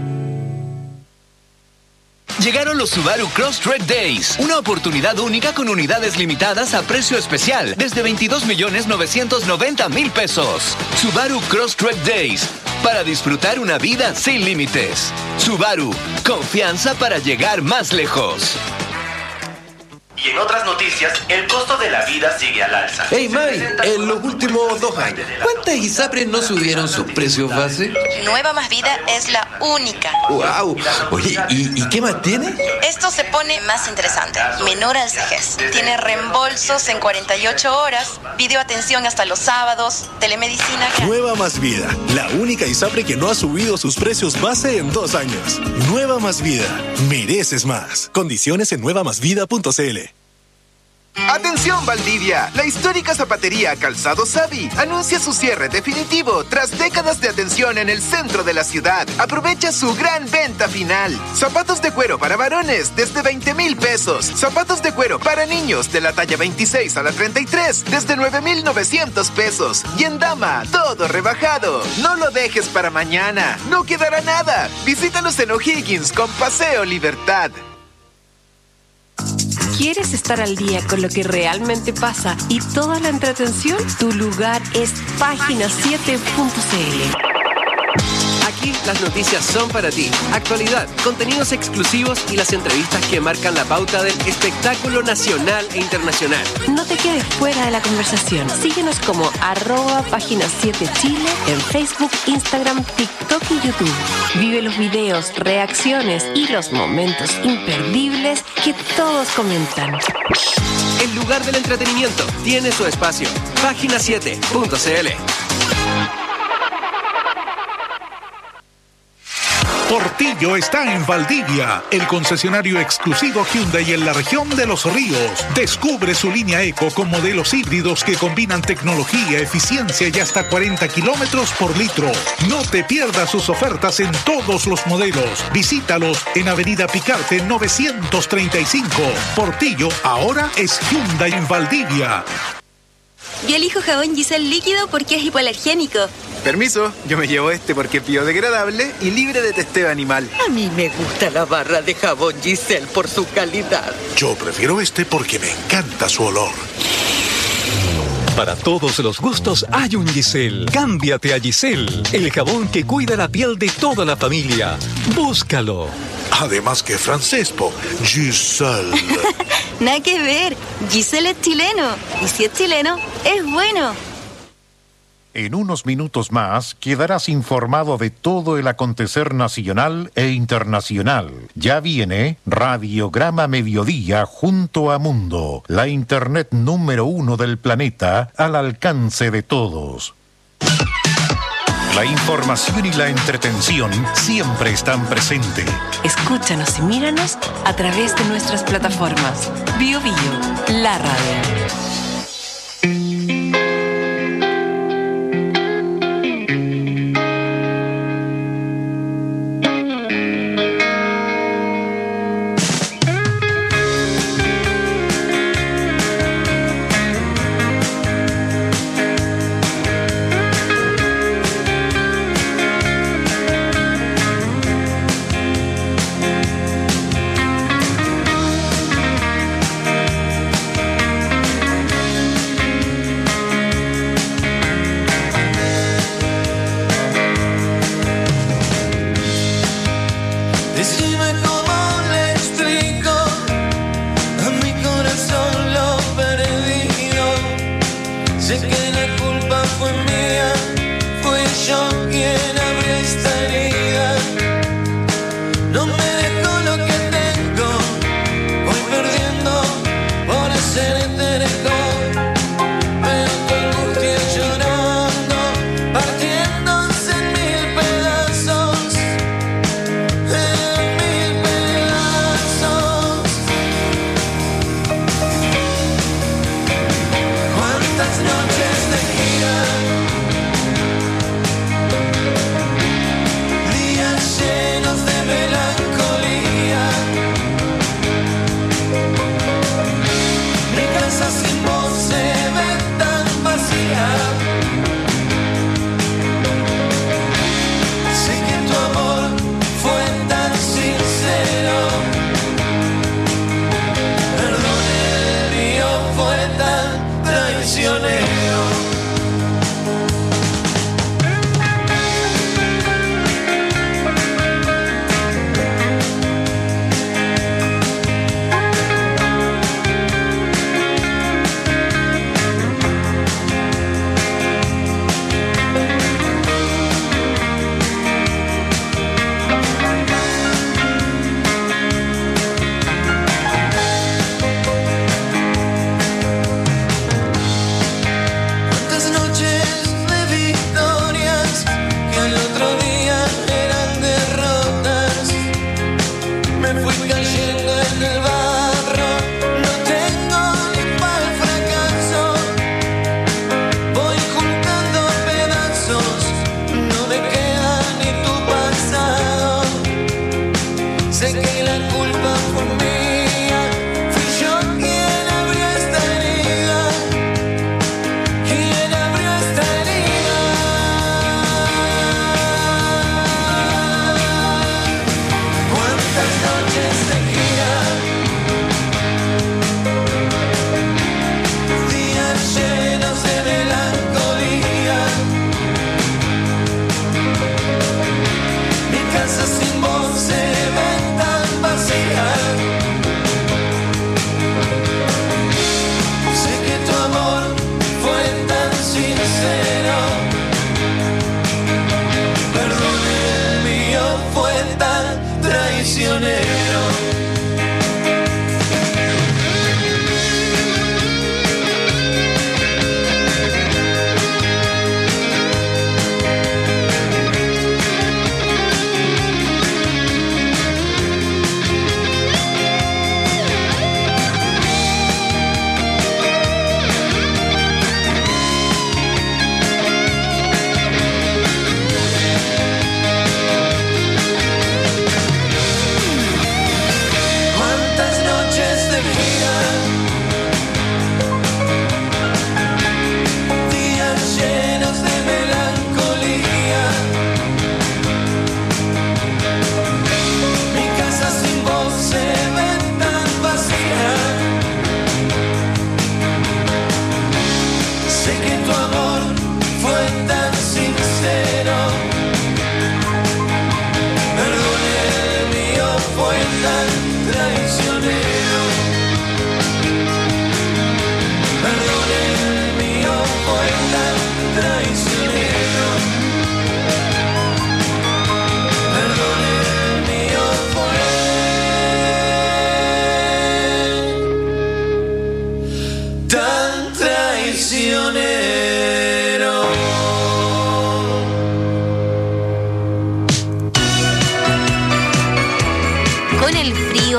Llegaron los Subaru Crosstrek Days, una oportunidad única con unidades limitadas a precio especial, desde veintidós millones novecientos noventa mil pesos. Subaru Crosstrek Days, para disfrutar una vida sin límites. Subaru, confianza para llegar más lejos. Y en otras noticias, el costo de la vida sigue al alza. Hey May, en los últimos dos años, ¿cuántas ISAPRES no subieron sus precios base? Nueva Más Vida es la única. ¡Wow! Oye, ¿y, y qué más tiene? Esto se pone más interesante. Menor al vejez. Tiene reembolsos en cuarenta y ocho horas, videoatención hasta los sábados, telemedicina. Nueva Más Vida, la única ISAPRE que no ha subido sus precios base en dos años. Nueva Más Vida, mereces más. Condiciones en nueva más vida punto c l. Atención Valdivia, la histórica zapatería Calzado Savi anuncia su cierre definitivo tras décadas de atención en el centro de la ciudad. Aprovecha su gran venta final. Zapatos de cuero para varones desde veinte mil pesos. Zapatos de cuero para niños de la talla veintiséis a la treinta y tres desde nueve mil novecientos pesos. Y en dama, todo rebajado. No lo dejes para mañana, no quedará nada. Visítanos en O'Higgins con Paseo Libertad. ¿Quieres estar al día con lo que realmente pasa y toda la entretención? Tu lugar es página siete punto c l. Aquí las noticias son para ti. Actualidad, contenidos exclusivos y las entrevistas que marcan la pauta del espectáculo nacional e internacional. No te quedes fuera de la conversación. Síguenos como arroba página siete Chile en Facebook, Instagram, TikTok y YouTube. Vive los videos, reacciones y los momentos imperdibles que todos comentan. El lugar del entretenimiento tiene su espacio. página siete punto c l. Portillo está en Valdivia, el concesionario exclusivo Hyundai en la región de Los Ríos. Descubre su línea Eco con modelos híbridos que combinan tecnología, eficiencia y hasta cuarenta kilómetros por litro. No te pierdas sus ofertas en todos los modelos. Visítalos en Avenida Picarte novecientos treinta y cinco. Portillo ahora es Hyundai en Valdivia. Yo elijo jabón Giselle líquido porque es hipoalergénico. Permiso, yo me llevo este porque es biodegradable y libre de testeo animal. A mí me gusta la barra de jabón Giselle por su calidad. Yo prefiero este porque me encanta su olor. Para todos los gustos hay un Giselle. Cámbiate a Giselle, el jabón que cuida la piel de toda la familia. Búscalo. Además que francés, po. Giselle. Nada que ver. Giselle es chileno. Y si es chileno, es bueno. En unos minutos más quedarás informado de todo el acontecer nacional e internacional. Ya viene Radiograma Mediodía junto a Mundo, la internet número uno del planeta al alcance de todos. La información y la entretención siempre están presentes. Escúchanos y míranos a través de nuestras plataformas. Bio Bio, la radio.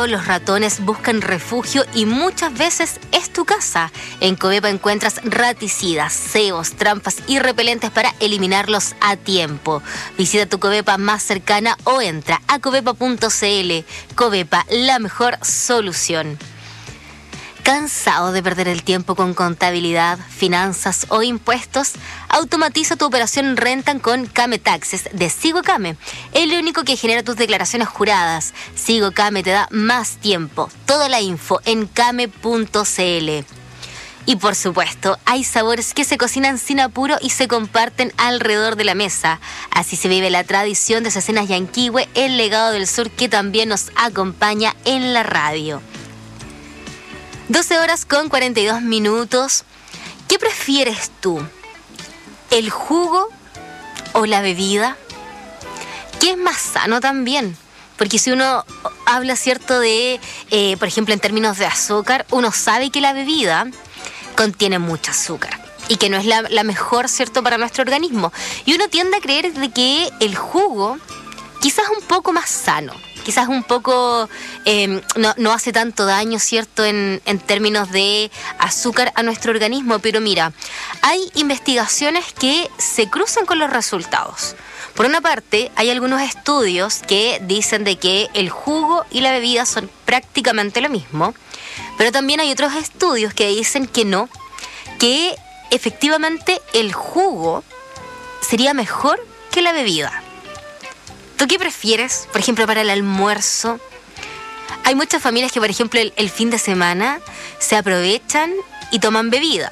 los ratones buscan refugio y muchas veces es tu casa. En Covepa encuentras raticidas, cebos, trampas y repelentes para eliminarlos a tiempo. Visita tu Covepa más cercana o entra a covepa punto c l. Covepa, la mejor solución. ¿Cansado de perder el tiempo con contabilidad, finanzas o impuestos? Automatiza tu operación Rentan con Came Taxes de SigoCame, el único que genera tus declaraciones juradas. SigoCame te da más tiempo. Toda la info en came punto c l. Y por supuesto, hay sabores que se cocinan sin apuro y se comparten alrededor de la mesa. Así se vive la tradición de Cesenas Yanquihue, el legado del sur que también nos acompaña en la radio. doce horas con cuarenta y dos minutos. ¿Qué prefieres tú? ¿El jugo o la bebida? ¿Qué es más sano también? Porque si uno habla, ¿cierto?, de, eh, por ejemplo, en términos de azúcar, uno sabe que la bebida contiene mucho azúcar y que no es la, la mejor, ¿cierto?, para nuestro organismo. Y uno tiende a creer de que el jugo quizás es un poco más sano. Quizás un poco eh, no, no hace tanto daño, ¿cierto?, en, en términos de azúcar a nuestro organismo. Pero mira, hay investigaciones que se cruzan con los resultados. Por una parte, hay algunos estudios que dicen de que el jugo y la bebida son prácticamente lo mismo. Pero también hay otros estudios que dicen que no, que efectivamente el jugo sería mejor que la bebida. ¿Tú qué prefieres, por ejemplo, para el almuerzo? Hay muchas familias que, por ejemplo, el, el fin de semana se aprovechan y toman bebida.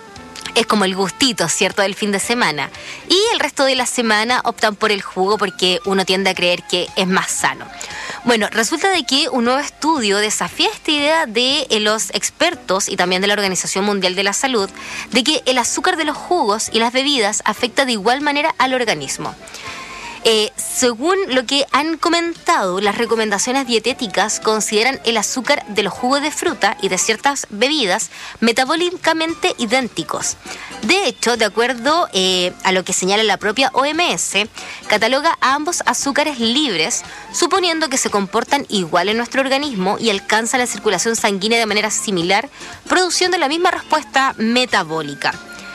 Es como el gustito, ¿cierto?, del fin de semana. Y el resto de la semana optan por el jugo porque uno tiende a creer que es más sano. Bueno, resulta de que un nuevo estudio desafía esta idea de los expertos y también de la Organización Mundial de la Salud de que el azúcar de los jugos y las bebidas afecta de igual manera al organismo. Eh, según lo que han comentado, las recomendaciones dietéticas consideran el azúcar de los jugos de fruta y de ciertas bebidas metabólicamente idénticos. De hecho, de acuerdo eh, a lo que señala la propia O M S, cataloga a ambos azúcares libres, suponiendo que se comportan igual en nuestro organismo y alcanzan la circulación sanguínea de manera similar, produciendo la misma respuesta metabólica.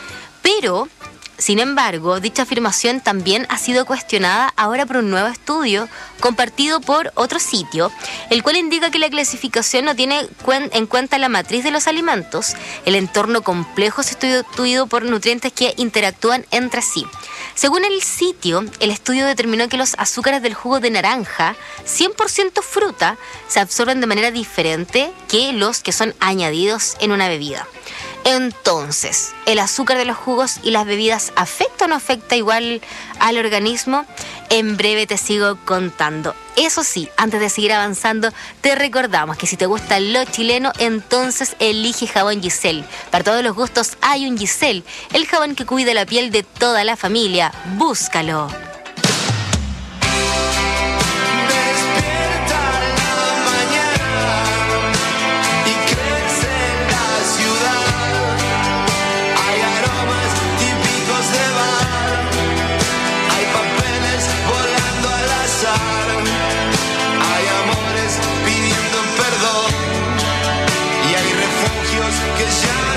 Pero sin embargo, dicha afirmación también ha sido cuestionada ahora por un nuevo estudio compartido por otro sitio, el cual indica que la clasificación no tiene en cuenta la matriz de los alimentos, el entorno complejo constituido por nutrientes que interactúan entre sí. Según el sitio, el estudio determinó que los azúcares del jugo de naranja, cien por ciento fruta, se absorben de manera diferente que los que son añadidos en una bebida. Entonces, ¿el azúcar de los jugos y las bebidas afecta o no afecta igual al organismo? En breve te sigo contando. Eso sí, antes de seguir avanzando, te recordamos que si te gusta lo chileno, entonces elige jabón Giselle. Para todos los gustos hay un Giselle, el jabón que cuida la piel de toda la familia. Búscalo.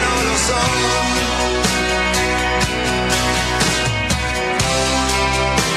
Que ya no lo son.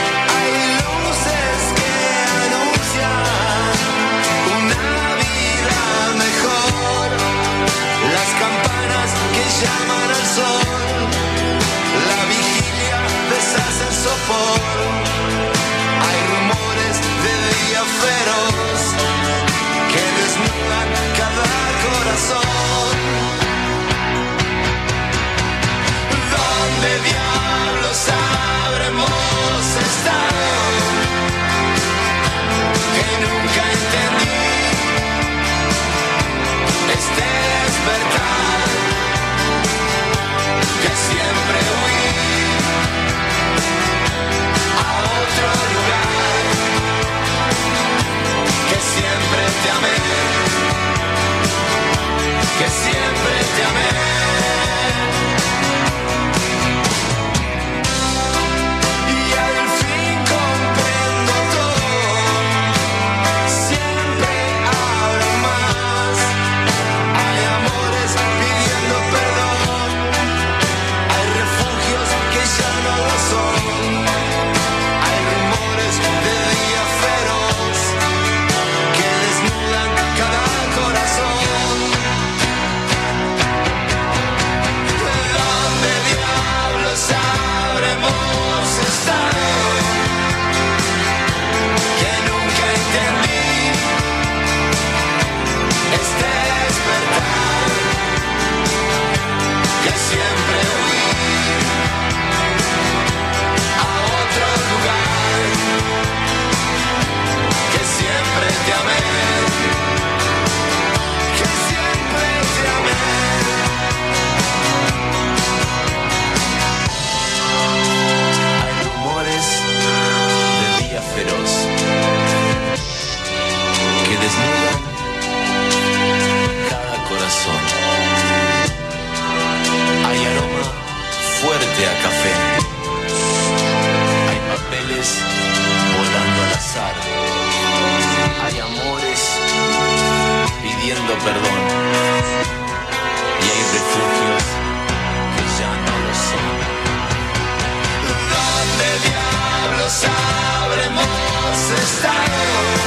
estado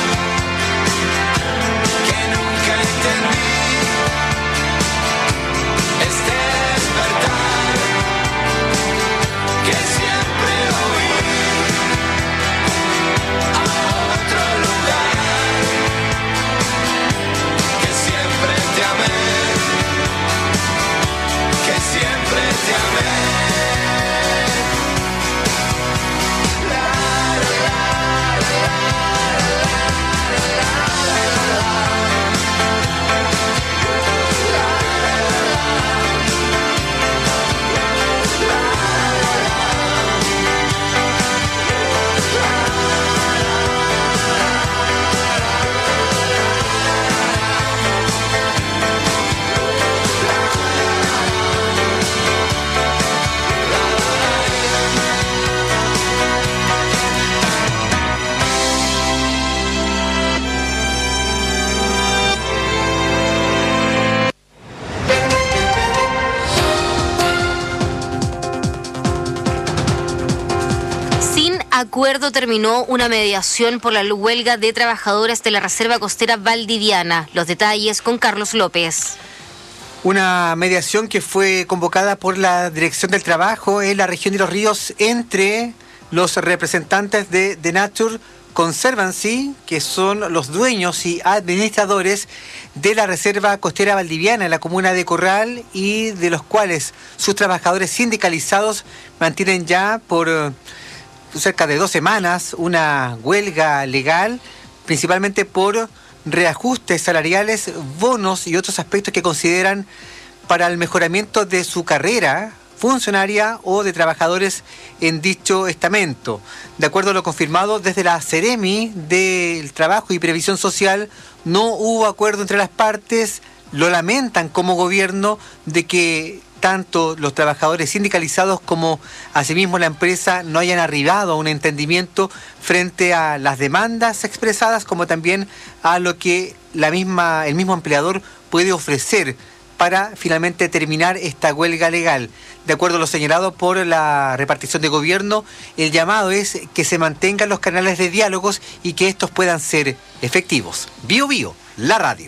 que nunca entendí. Este despertar que siempre oí a otro lugar, que siempre te amé, que siempre te amé. Acuerdo terminó una mediación por la huelga de trabajadores de la Reserva Costera Valdiviana. Los detalles con Carlos López. Una mediación que fue convocada por la Dirección del Trabajo en la región de Los Ríos entre los representantes de The Nature Conservancy, que son los dueños y administradores de la Reserva Costera Valdiviana en la comuna de Corral, y de los cuales sus trabajadores sindicalizados mantienen ya por cerca de dos semanas una huelga legal, principalmente por reajustes salariales, bonos y otros aspectos que consideran para el mejoramiento de su carrera funcionaria o de trabajadores en dicho estamento. De acuerdo a lo confirmado desde la Seremi del Trabajo y Previsión Social, no hubo acuerdo entre las partes. Lo lamentan como gobierno de que tanto los trabajadores sindicalizados como asimismo la empresa no hayan arribado a un entendimiento frente a las demandas expresadas, como también a lo que la misma, el mismo empleador puede ofrecer para finalmente terminar esta huelga legal. De acuerdo a lo señalado por la repartición de gobierno, el llamado es que se mantengan los canales de diálogos y que estos puedan ser efectivos. Bio Bio, la radio.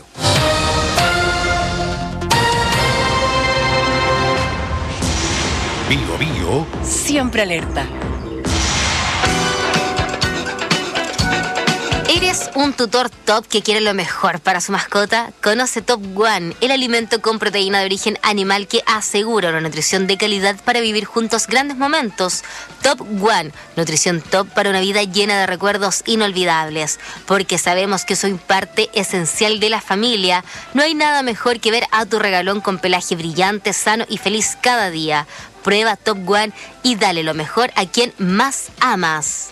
Bio Bio. Siempre alerta. ¿Eres un tutor top que quiere lo mejor para su mascota? Conoce Top One, el alimento con proteína de origen animal que asegura una nutrición de calidad para vivir juntos grandes momentos. Top One, nutrición top para una vida llena de recuerdos inolvidables. Porque sabemos que soy parte esencial de la familia, no hay nada mejor que ver a tu regalón con pelaje brillante, sano y feliz cada día. Prueba Top One y dale lo mejor a quien más amas.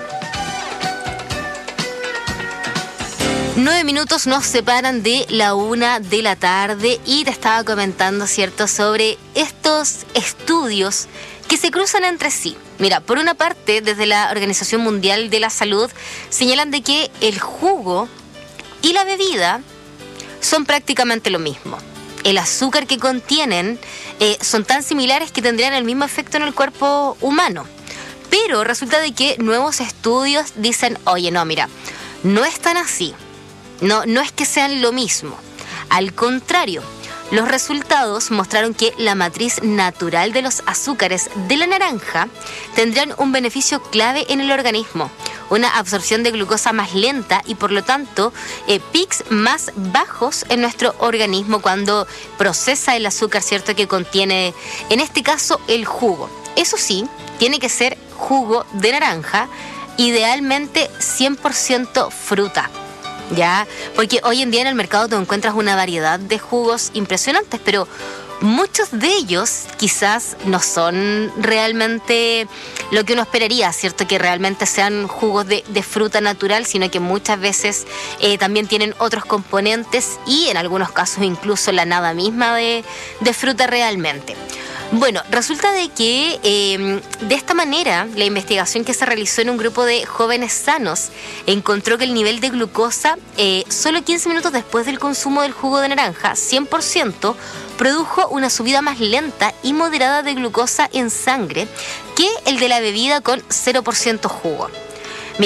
Nueve minutos nos separan de la una de la tarde y te estaba comentando, ¿cierto?, sobre estos estudios que se cruzan entre sí. Mira, por una parte, desde la Organización Mundial de la Salud señalan de que el jugo y la bebida son prácticamente lo mismo. El azúcar que contienen eh, son tan similares que tendrían el mismo efecto en el cuerpo humano. Pero resulta de que nuevos estudios dicen, oye, no, mira, no es tan así. No, no es que sean lo mismo. Al contrario, los resultados mostraron que la matriz natural de los azúcares de la naranja tendrían un beneficio clave en el organismo. Una absorción de glucosa más lenta y por lo tanto eh, pics más bajos en nuestro organismo cuando procesa el azúcar, ¿cierto?, que contiene, en este caso, el jugo. Eso sí, tiene que ser jugo de naranja, idealmente cien por ciento fruta. Ya, porque hoy en día en el mercado tú encuentras una variedad de jugos impresionantes, pero muchos de ellos quizás no son realmente lo que uno esperaría, ¿cierto? Que realmente sean jugos de, de fruta natural, sino que muchas veces eh, también tienen otros componentes y en algunos casos incluso la nada misma de, de fruta realmente. Bueno, resulta de que eh, de esta manera la investigación que se realizó en un grupo de jóvenes sanos encontró que el nivel de glucosa eh, solo quince minutos después del consumo del jugo de naranja, cien por ciento, produjo una subida más lenta y moderada de glucosa en sangre que el de la bebida con cero por ciento jugo. Mira, esto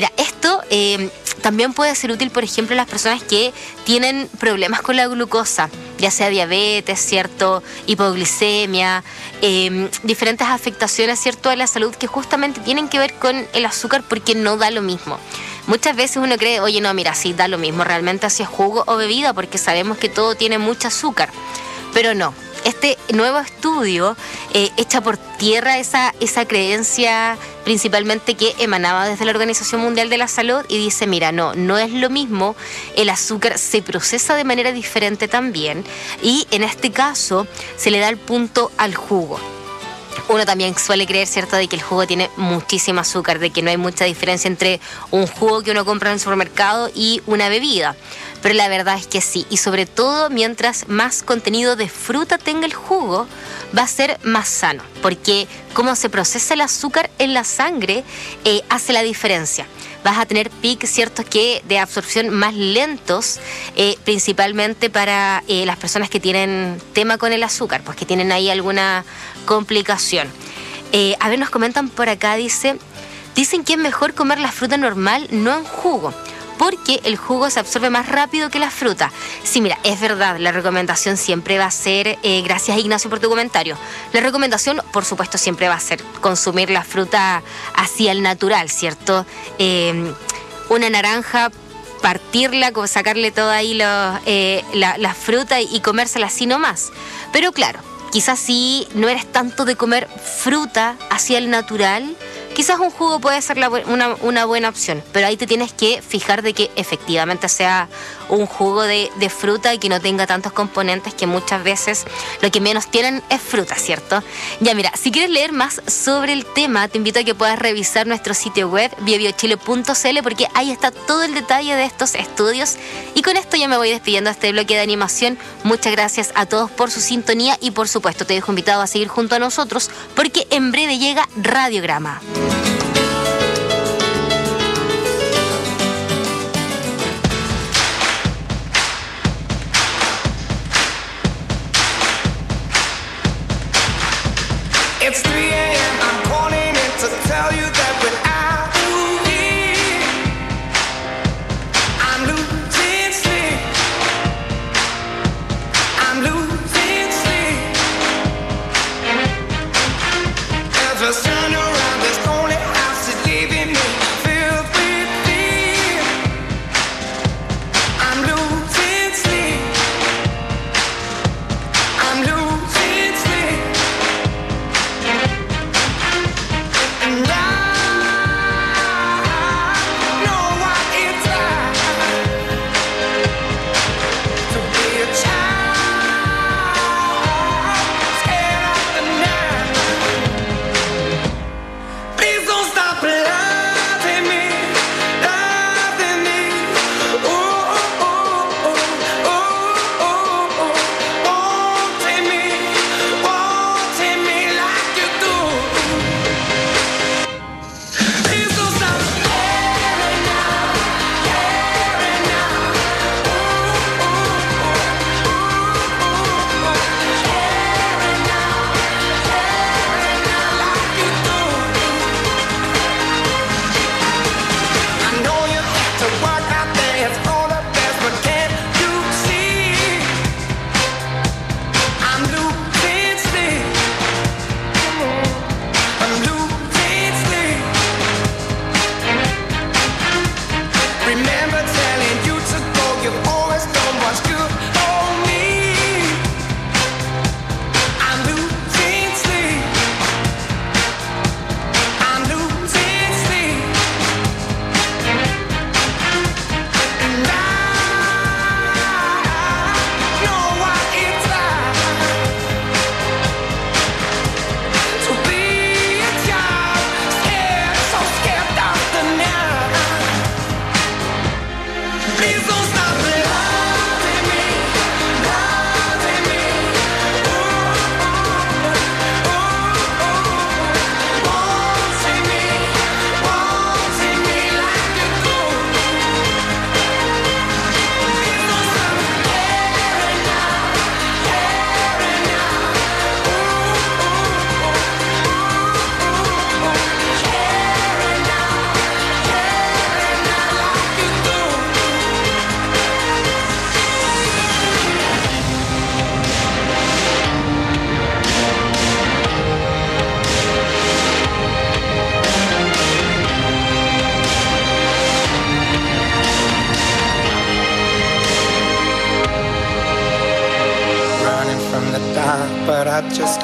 Esto eh, también puede ser útil, por ejemplo, a las personas que tienen problemas con la glucosa, ya sea diabetes, ¿cierto? Hipoglicemia, eh, diferentes afectaciones, ¿cierto?, a la salud que justamente tienen que ver con el azúcar porque no da lo mismo. Muchas veces uno cree, oye, no, mira, sí da lo mismo realmente si es jugo o bebida porque sabemos que todo tiene mucho azúcar, pero no. Este nuevo estudio eh, echa por tierra esa, esa creencia principalmente que emanaba desde la Organización Mundial de la Salud y dice, mira, no, no es lo mismo, el azúcar se procesa de manera diferente también y en este caso se le da el punto al jugo. Uno también suele creer, ¿cierto?, de que el jugo tiene muchísimo azúcar, de que no hay mucha diferencia entre un jugo que uno compra en el supermercado y una bebida. Pero la verdad es que sí, y sobre todo mientras más contenido de fruta tenga el jugo, va a ser más sano, porque cómo se procesa el azúcar en la sangre eh, hace la diferencia. Vas a tener picos, ¿cierto?, que de absorción más lentos, eh, principalmente para eh, las personas que tienen tema con el azúcar, pues que tienen ahí alguna complicación. Eh, a ver, nos comentan por acá, dice, dicen que es mejor comer la fruta normal, no en jugo, porque el jugo se absorbe más rápido que la fruta. Sí, mira, es verdad, la recomendación siempre va a ser, eh, gracias Ignacio por tu comentario, la recomendación por supuesto siempre va a ser consumir la fruta así al natural, ¿cierto? Eh, una naranja, partirla, sacarle toda ahí lo, eh, la, la fruta y comérsela así nomás. Pero claro, quizás si no eres tanto de comer fruta así al natural, quizás un jugo puede ser la, una, una buena opción, pero ahí te tienes que fijar de que efectivamente sea un jugo de, de fruta y que no tenga tantos componentes que muchas veces lo que menos tienen es fruta, ¿cierto? Ya mira, si quieres leer más sobre el tema, te invito a que puedas revisar nuestro sitio web bio bio chile punto c l porque ahí está todo el detalle de estos estudios. Y con esto ya me voy despidiendo de este bloque de animación. Muchas gracias a todos por su sintonía y por supuesto te dejo invitado a seguir junto a nosotros porque en breve llega Radiograma. It's three a.m. I'm calling in to tell you that without you here, I'm losing sleep. I'm losing sleep. As I turn around, there's only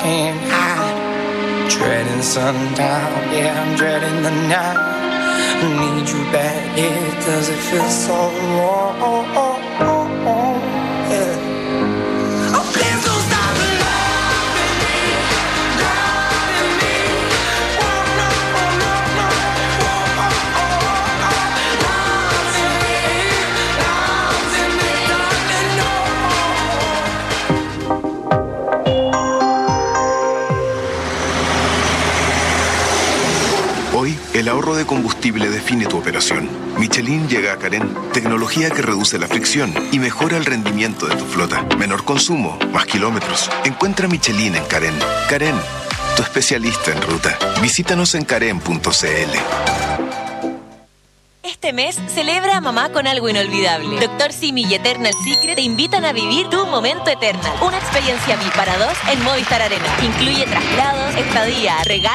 flying high, dreading sundown, yeah, I'm dreading the night. Need you back, yeah, does it feel so wrong? Oh, oh, oh, oh, yeah. Oh, please don't stop loving me, loving me. Oh, no, oh, no, no. Oh, oh, oh, oh, loving me, loving me, darling, no. Hoy, el ahorro de combustible define tu operación. Michelin llega a Carén, tecnología que reduce la fricción y mejora el rendimiento de tu flota. Menor consumo, más kilómetros. Encuentra Michelin en Carén. Carén, tu especialista en ruta. Visítanos en carén punto c l. Este mes celebra a mamá con algo inolvidable. Doctor Simi y Eternal Secret te invitan a vivir tu momento Eternal. Una experiencia V I P para dos en Movistar Arena. Incluye traslados, estadía, regalos